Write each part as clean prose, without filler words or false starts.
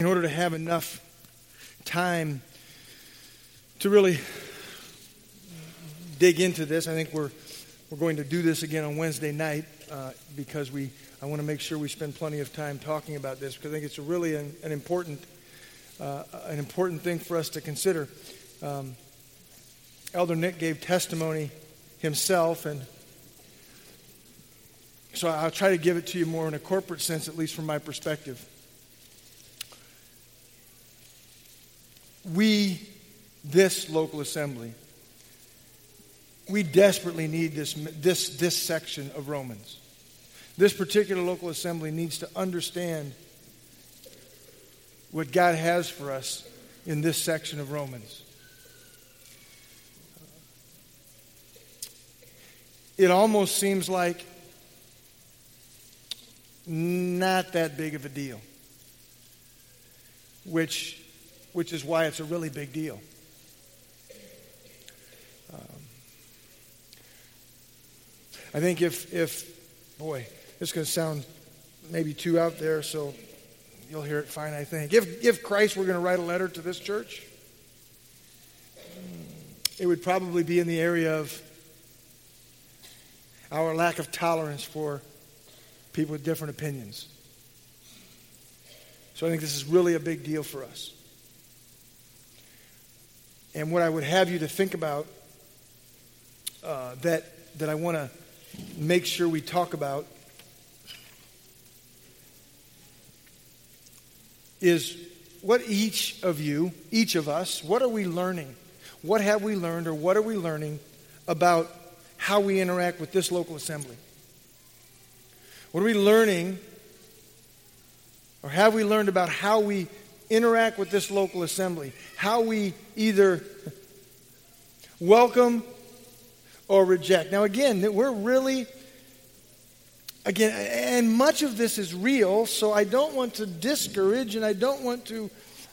In order to have enough time to really dig into this, I think we're going to do this again on Wednesday night because I want to make sure we spend plenty of time talking about this, because I think it's really an important thing for us to consider. Elder Nick gave testimony himself, and so I'll try to give it to you more in a corporate sense, at least from my perspective. This local assembly, we desperately need this section of Romans. This particular local assembly needs to understand what God has for us in this section of Romans. It almost seems like not that big of a deal, which is why it's a really big deal. I think if this is going to sound maybe too out there, so you'll hear it fine, I think. If Christ were going to write a letter to this church, it would probably be in the area of our lack of tolerance for people with different opinions. So I think this is really a big deal for us. And what I would have you to think about that I want to make sure we talk about is what each of us, what are we learning? What have we learned, or what are we learning about how we interact with this local assembly? What are we learning, or have we learned about how we interact with this local assembly? How we either welcome or reject. Now again, and much of this is real, so I don't want to discourage, and I don't want to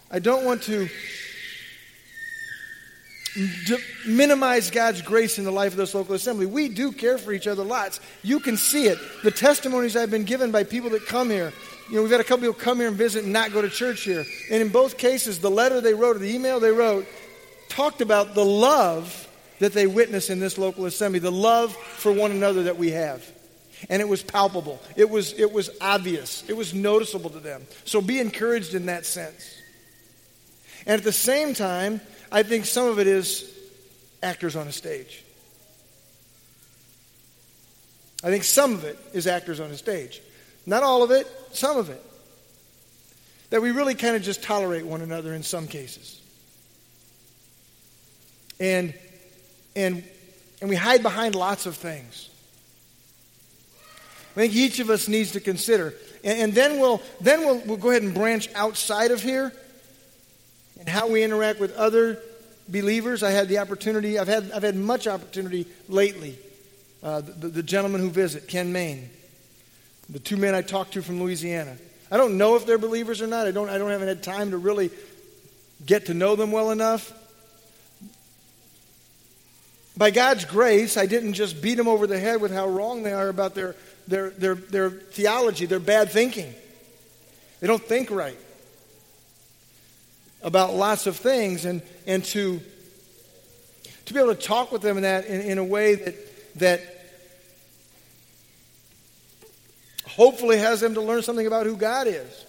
minimize God's grace in the life of this local assembly. We do care for each other lots. You can see it. The testimonies I've been given by people that come here. We've had a couple people come here and visit and not go to church here. And in both cases, the letter they wrote or the email they wrote talked about the love that they witness in this local assembly, the love for one another that we have. And it was palpable. It was obvious. It was noticeable to them. So be encouraged in that sense. And at the same time, I think some of it is actors on a stage. I think some of it is actors on a stage. Not all of it, some of it. That we really kind of just tolerate one another in some cases. And we hide behind lots of things. I think each of us needs to consider. And then we'll go ahead and branch outside of here and how we interact with other believers. I've had much opportunity lately. The gentleman who visit, Ken Main. The two men I talked to from Louisiana. I don't know if they're believers or not. I haven't had time to really get to know them well enough. By God's grace, I didn't just beat them over the head with how wrong they are about their theology, their bad thinking. They don't think right about lots of things, and to be able to talk with them in a way that hopefully has them to learn something about who God is.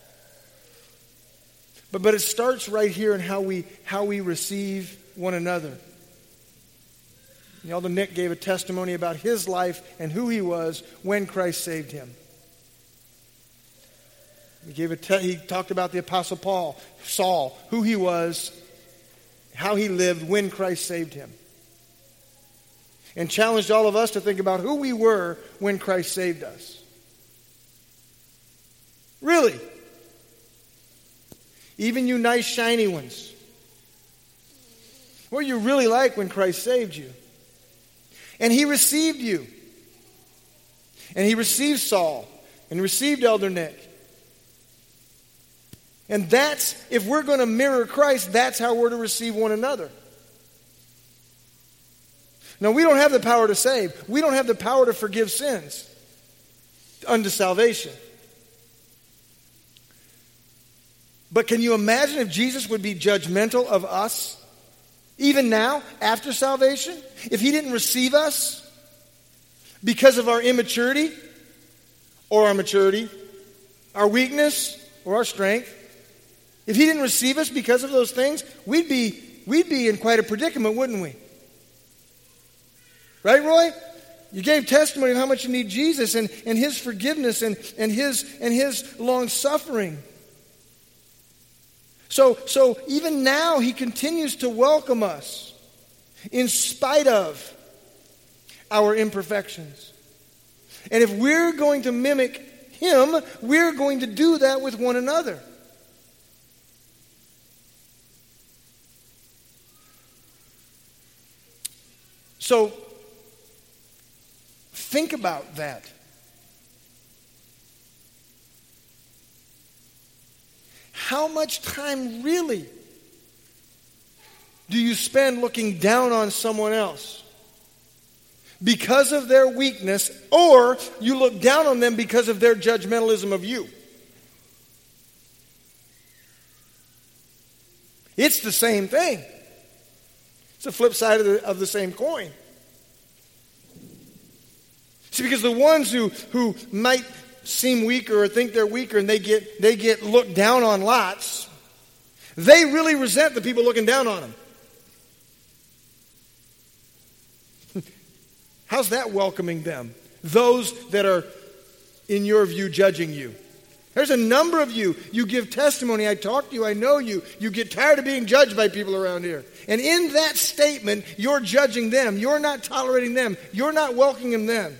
But it starts right here in how we receive one another. Elder Nick gave a testimony about his life and who he was when Christ saved him. He talked about the Apostle Saul, who he was, how he lived when Christ saved him. And challenged all of us to think about who we were when Christ saved us. Really? Even you nice shiny ones. What were you really like when Christ saved you? And he received you. And he received Saul. And he received Elder Nick. And if we're going to mirror Christ, that's how we're to receive one another. Now, we don't have the power to save. We don't have the power to forgive sins unto salvation. But can you imagine if Jesus would be judgmental of us? Even now, after salvation? If he didn't receive us because of our immaturity or our maturity, our weakness or our strength, if he didn't receive us because of those things, we'd be in quite a predicament, wouldn't we? Right, Roy? You gave testimony of how much you need Jesus and his forgiveness and his long suffering. So even now he continues to welcome us in spite of our imperfections. And if we're going to mimic him, we're going to do that with one another. So think about that. How much time really do you spend looking down on someone else because of their weakness, or you look down on them because of their judgmentalism of you? It's the same thing. It's the flip side of the same coin. See, because the ones who might seem weaker or think they're weaker and they get looked down on lots, they really resent the people looking down on them. How's that welcoming them? Those that are, in your view, judging you. There's a number of you. You give testimony. I talk to you. I know you. You get tired of being judged by people around here. And in that statement, you're judging them. You're not tolerating them. You're not welcoming them.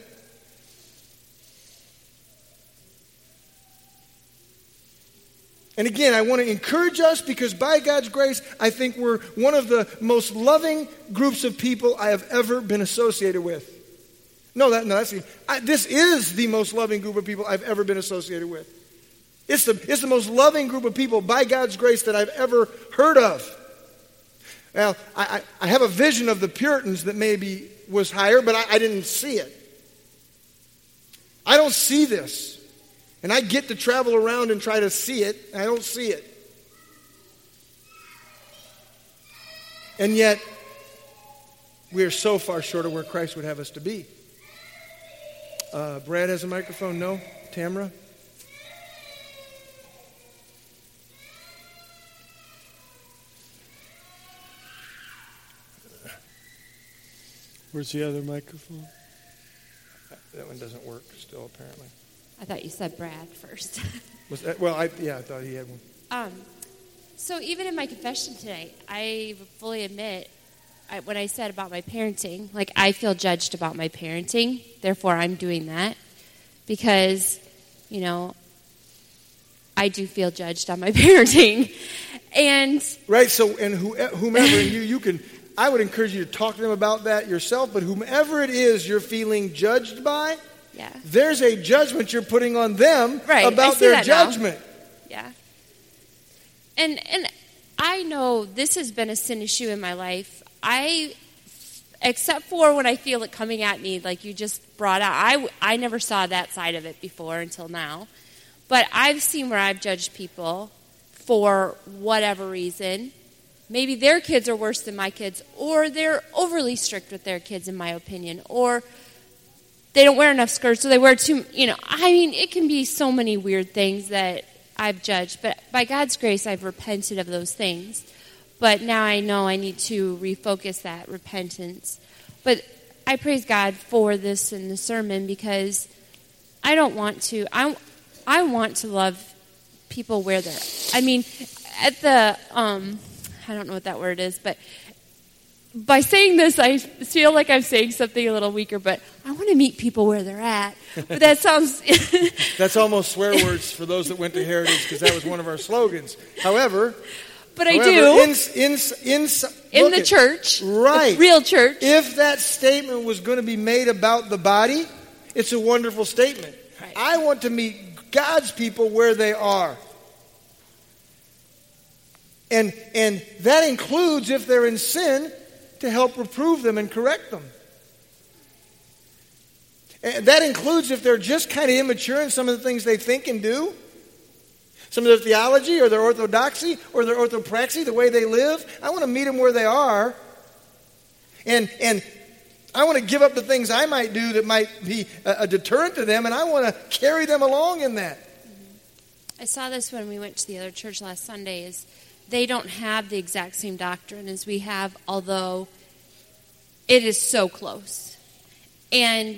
And again, I want to encourage us because by God's grace, I think we're one of the most loving groups of people I have ever been associated with. This is the most loving group of people I've ever been associated with. It's the most loving group of people by God's grace that I've ever heard of. Now, I have a vision of the Puritans that maybe was higher, but I didn't see it. I don't see this. And I get to travel around and try to see it. I don't see it. And yet, we are so far short of where Christ would have us to be. Brad has a microphone? No? Tamara? Where's the other microphone? That one doesn't work still, apparently. I thought you said Brad first. I thought he had one. So even in my confession today, I fully admit, when I said about my parenting, I feel judged about my parenting. Therefore, I'm doing that because, I do feel judged on my parenting. And right. So, and whomever you can. I would encourage you to talk to them about that yourself. But whomever it is you're feeling judged by. Yeah. There's a judgment you're putting on them about their judgment. Now. Yeah. And I know this has been a sin issue in my life. Except for when I feel it coming at me, like you just brought out, I never saw that side of it before until now. But I've seen where I've judged people for whatever reason. Maybe their kids are worse than my kids, or they're overly strict with their kids, in my opinion, or they don't wear enough skirts, so they wear too, it can be so many weird things that I've judged. But by God's grace, I've repented of those things. But now I know I need to refocus that repentance. But I praise God for this in the sermon because I don't want to. I want to love people where they're at. At the, I don't know what that word is, but by saying this, I feel like I'm saying something a little weaker, but I want to meet people where they're at. But that sounds... That's almost swear words for those that went to Heritage, because that was one of our slogans. However, I do. In the church, right, the real church. If that statement was going to be made about the body, it's a wonderful statement. Right. I want to meet God's people where they are. And that includes, if they're in sin, to help reprove them and correct them. And that includes if they're just kind of immature in some of the things they think and do. Some of their theology or their orthodoxy or their orthopraxy, the way they live. I want to meet them where they are. And I want to give up the things I might do that might be a deterrent to them, and I want to carry them along in that. I saw this when we went to the other church last Sunday, is they don't have the exact same doctrine as we have, although it is so close. And,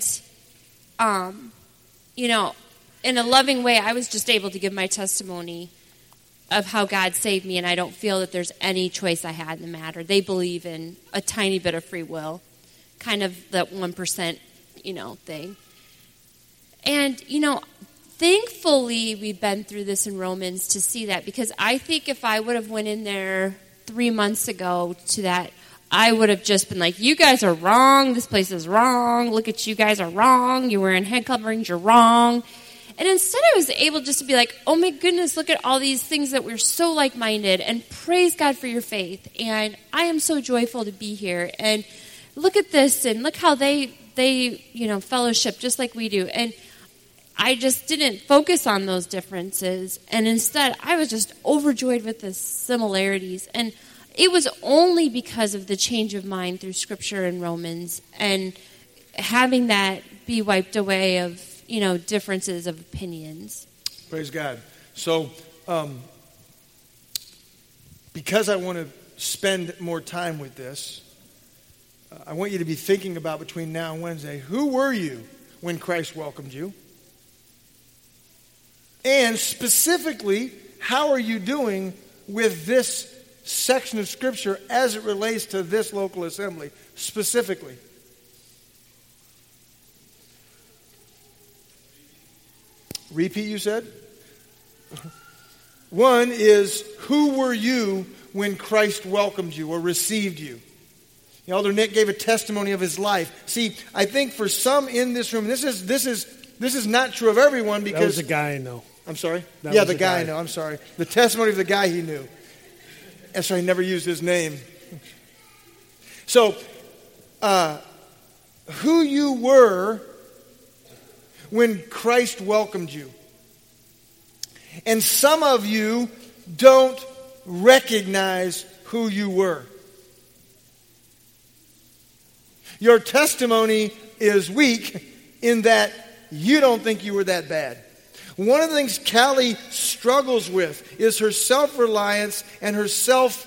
you know, in a loving way, I was just able to give my testimony of how God saved me, and I don't feel that there's any choice I had in the matter. They believe in a tiny bit of free will, kind of that 1%, thing. And, thankfully we've been through this in Romans to see that, because I think if I would have went in there 3 months ago to that, I would have just been like, you guys are wrong, this place is wrong, look at you guys are wrong, you're wearing head coverings, you're wrong. And instead I was able just to be like, oh my goodness, look at all these things that we're so like-minded, and praise God for your faith, and I am so joyful to be here, and look at this, and look how they fellowship just like we do. And I just didn't focus on those differences, and instead I was just overjoyed with the similarities. And it was only because of the change of mind through Scripture and Romans, and having that be wiped away of differences of opinions. Praise God. So, because I want to spend more time with this, I want you to be thinking about, between now and Wednesday, who were you when Christ welcomed you? And specifically, how are you doing with this section of Scripture as it relates to this local assembly specifically? Repeat, you said? One is, who were you when Christ welcomed you or received you? Elder Nick gave a testimony of his life. See, I think for some in this room, this is not true of everyone, because that was a guy I know. I'm sorry? That the guy I know. I'm sorry. The testimony of the guy he knew. And so he never used his name. So, who you were when Christ welcomed you. And some of you don't recognize who you were. Your testimony is weak in that you don't think you were that bad. One of the things Callie struggles with is her self-reliance and her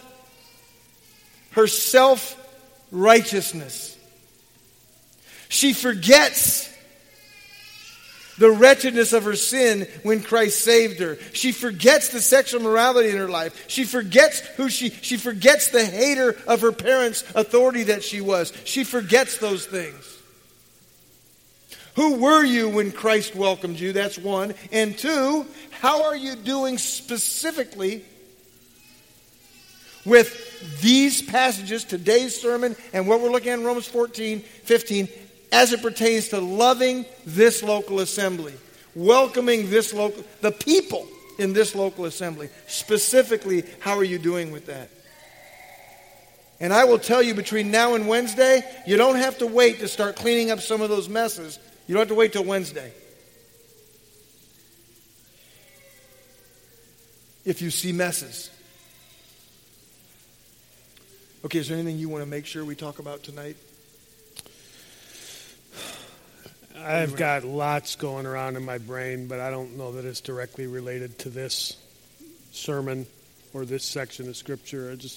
self-righteousness. She forgets the wretchedness of her sin when Christ saved her. She forgets the sexual morality in her life. She forgets she forgets the hater of her parents' authority that she was. She forgets those things. Who were you when Christ welcomed you? That's one. And two, how are you doing specifically with these passages, today's sermon, and what we're looking at in Romans 14:15, as it pertains to loving this local assembly, welcoming the people in this local assembly? Specifically, how are you doing with that? And I will tell you, between now and Wednesday, you don't have to wait to start cleaning up some of those messes. You don't have to wait till Wednesday. If you see messes. Okay, is there anything you want to make sure we talk about tonight? I've got lots going around in my brain, but I don't know that it's directly related to this sermon or this section of Scripture. It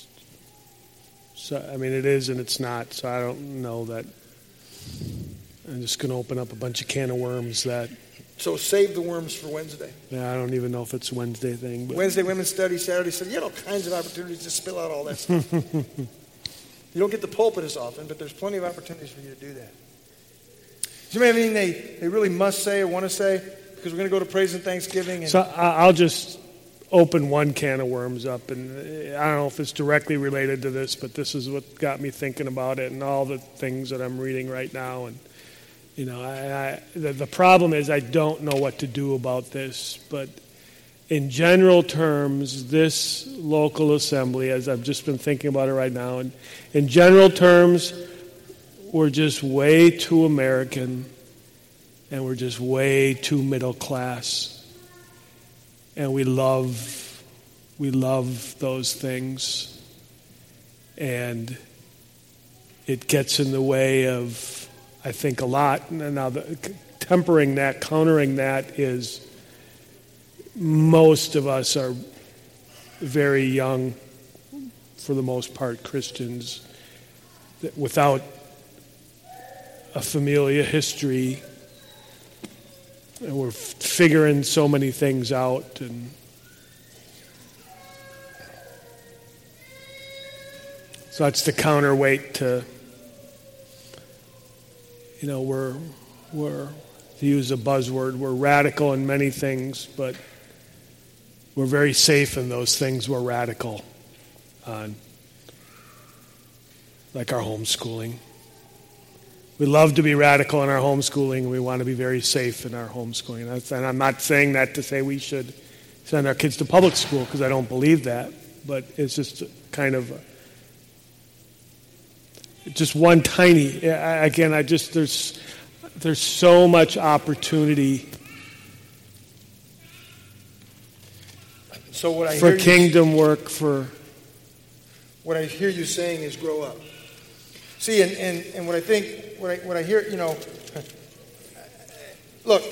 is and it's not, so I don't know that. I'm just going to open up a bunch of can of worms that... So save the worms for Wednesday. Yeah, I don't even know if it's a Wednesday thing. But Wednesday Women's Study, Saturday, Sunday. You have all kinds of opportunities to spill out all that stuff. You don't get the pulpit as often, but there's plenty of opportunities for you to do that. Does anybody have anything they really must say or want to say? Because we're going to go to praise and thanksgiving. So I'll just open one can of worms up, and I don't know if it's directly related to this, but this is what got me thinking about it and all the things that I'm reading right now. And the problem is I don't know what to do about this, but in general terms, this local assembly, as I've just been thinking about it right now, and in general terms, we're just way too American, and we're just way too middle class. and we love those things, and it gets in the way of, I think, a lot. Now, countering that is, most of us are very young, for the most part, Christians, without a familial history, and we're figuring so many things out, and so that's the counterweight to, we're to use a buzzword, we're radical in many things, but we're very safe in those things we're radical on, like our homeschooling. We love to be radical in our homeschooling, and we want to be very safe in our homeschooling. And I'm not saying that to say we should send our kids to public school, because I don't believe that, but it's just kind of just one tiny, again, there's so much opportunity for kingdom work. What I hear you saying is grow up. See, and what I think, what I hear, look,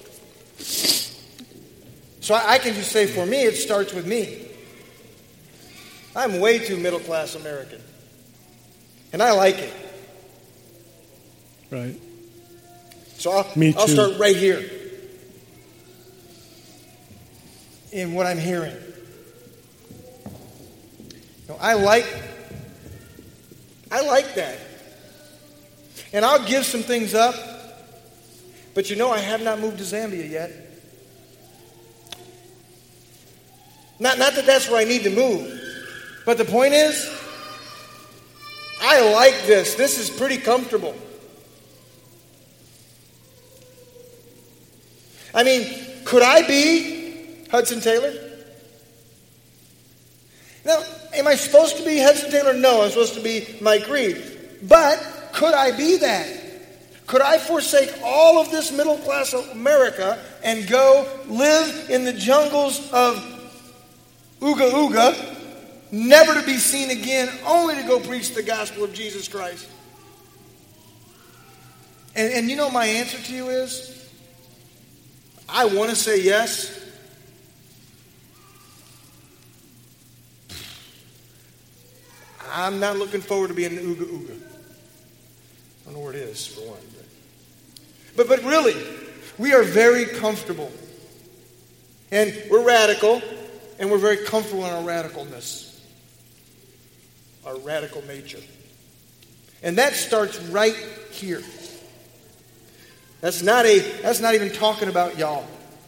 so I can just say, for me, it starts with me. I'm way too middle-class American. And I like it. Right. So I'll start right here in what I'm hearing. I like that. And I'll give some things up. But I have not moved to Zambia yet. Not that that's where I need to move. But the point is, I like this. This is pretty comfortable. I mean, could I be Hudson Taylor? Now, am I supposed to be Hudson Taylor? No, I'm supposed to be Mike Reed. But could I be that? Could I forsake all of this middle class America and go live in the jungles of Uga Uga, never to be seen again, only to go preach the gospel of Jesus Christ? And my answer to you is, I want to say yes. I'm not looking forward to being in Uga Uga. I don't know where it is, for one. But really, we are very comfortable. And we're radical, and we're very comfortable in our radicalness. Our radical nature. And that starts right here. That's not even talking about y'all.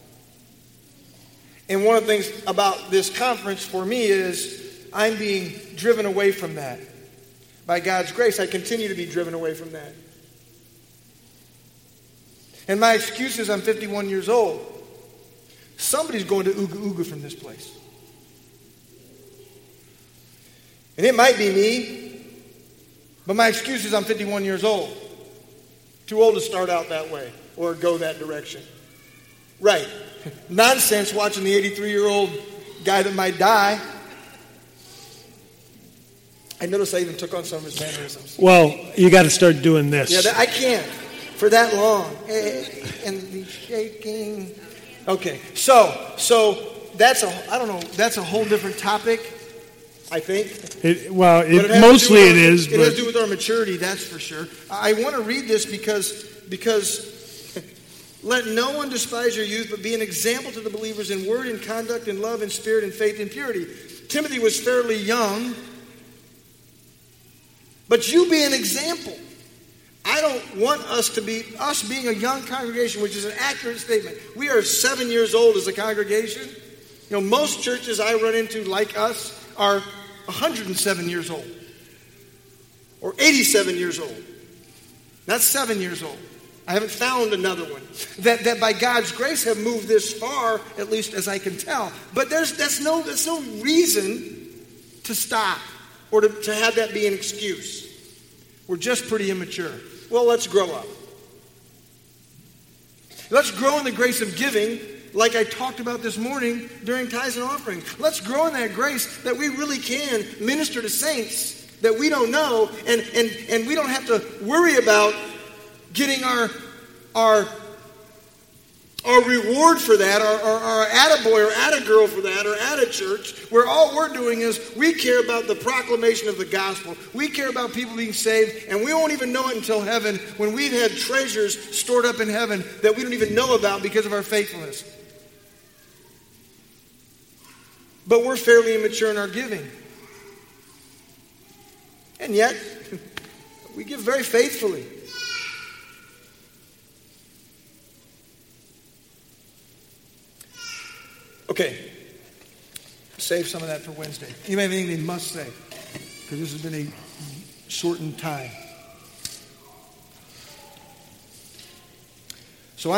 And one of the things about this conference for me is I'm being driven away from that. By God's grace, I continue to be driven away from that. And my excuse is I'm 51 years old. Somebody's going to Uga Uga from this place. And it might be me, but my excuse is I'm 51 years old. Too old to start out that way or go that direction. Right. Nonsense watching the 83-year-old guy that might die. I noticed I even took on some of his mannerisms. Well, you got to start doing this. Yeah, I can't for that long. And the shaking. Okay, so that's that's a whole different topic, I think. Mostly it is. It has to do with our maturity, that's for sure. I want to read this because let no one despise your youth, but be an example to the believers in word and conduct and love and spirit and faith and purity. Timothy was fairly young, but you be an example. I don't want us being a young congregation, which is an accurate statement. We are 7 years old as a congregation. Most churches I run into like us are 107 years old or 87 years old. That's 7 years old. I haven't found another one that by God's grace have moved this far, at least as I can tell. But there's no reason to stop or to have that be an excuse. We're just pretty immature. Well, let's grow up. Let's grow in the grace of giving like I talked about this morning during tithes and offering. Let's grow in that grace that we really can minister to saints that we don't know, and we don't have to worry about getting our reward for that, our attaboy or attagirl for that, or attachurch, where all we're doing is we care about the proclamation of the gospel. We care about people being saved, and we won't even know it until heaven, when we've had treasures stored up in heaven that we don't even know about because of our faithfulness. But we're fairly immature in our giving. And yet, we give very faithfully. Okay, save some of that for Wednesday. You may have anything they must say, because this has been a shortened time.